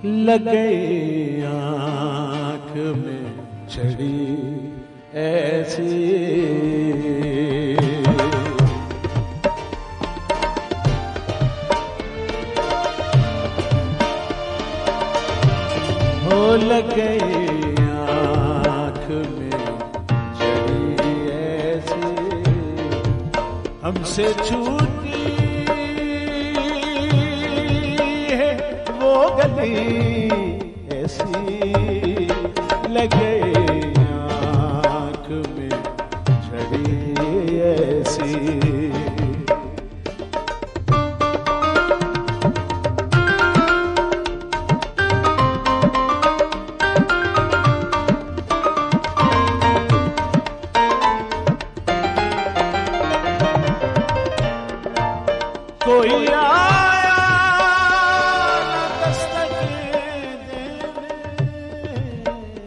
लग गई आँख में छड़ी ऐसी, हो लग गई आँख में छड़ी ऐसी, हमसे छूटी है वो गली ऐसी, लग गई आँख में छड़ी ऐसी। कोई आया न दस्तक देने,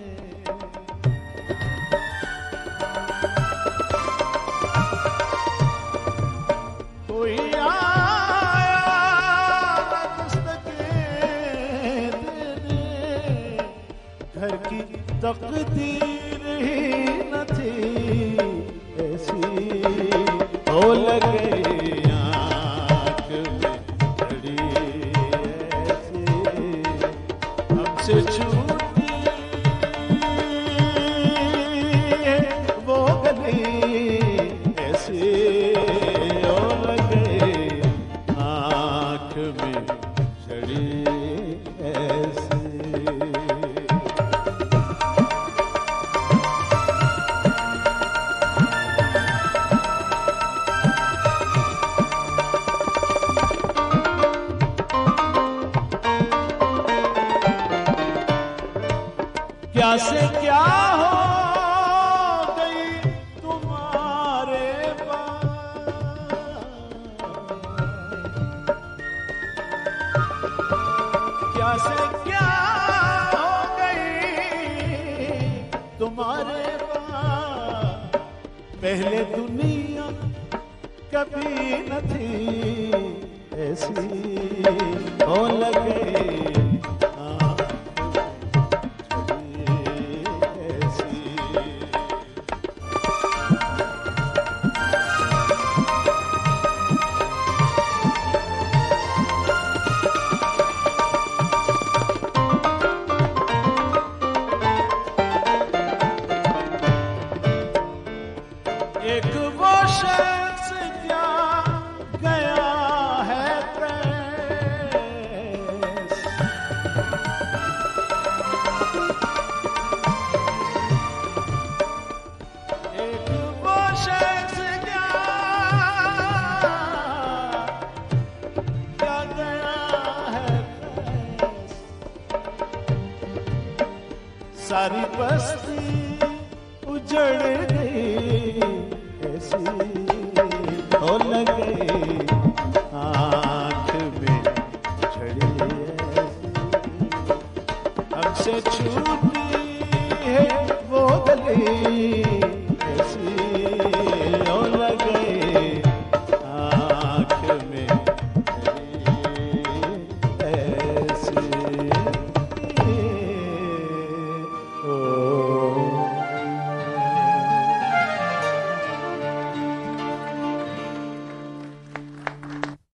कोई आया न दस्तक देने, घर की तकदीर ही न थी ऐसी, हो लगे से छूटी वो गली ऐसे, ओ लगे आँख में छड़ी ऐसे। क्या से क्या हो गई तुम्हारे पास, क्या से क्या हो गई तुम्हारे पास, पहले दुनिया कभी न थी ऐसी, हो लगे एक वो शख्स क्या गया है प्रेस, एक वो शख्स क्या गया है प्रेस, सारी बस्ती उजड़ गई ऐसी, हो लग